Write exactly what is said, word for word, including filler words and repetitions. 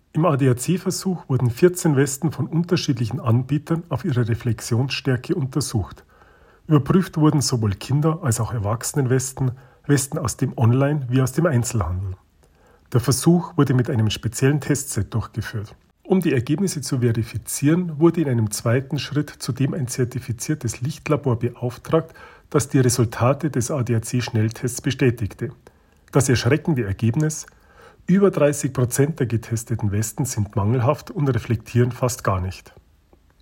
Im A D A C-Versuch wurden vierzehn Westen von unterschiedlichen Anbietern auf ihre Reflexionsstärke untersucht. Überprüft wurden sowohl Kinder- als auch Erwachsenenwesten, Westen aus dem Online- wie aus dem Einzelhandel. Der Versuch wurde mit einem speziellen Testset durchgeführt. Um die Ergebnisse zu verifizieren, wurde in einem zweiten Schritt zudem ein zertifiziertes Lichtlabor beauftragt, das die Resultate des A D A C-Schnelltests bestätigte. Das erschreckende Ergebnis: Über dreißig Prozent der getesteten Westen sind mangelhaft und reflektieren fast gar nicht.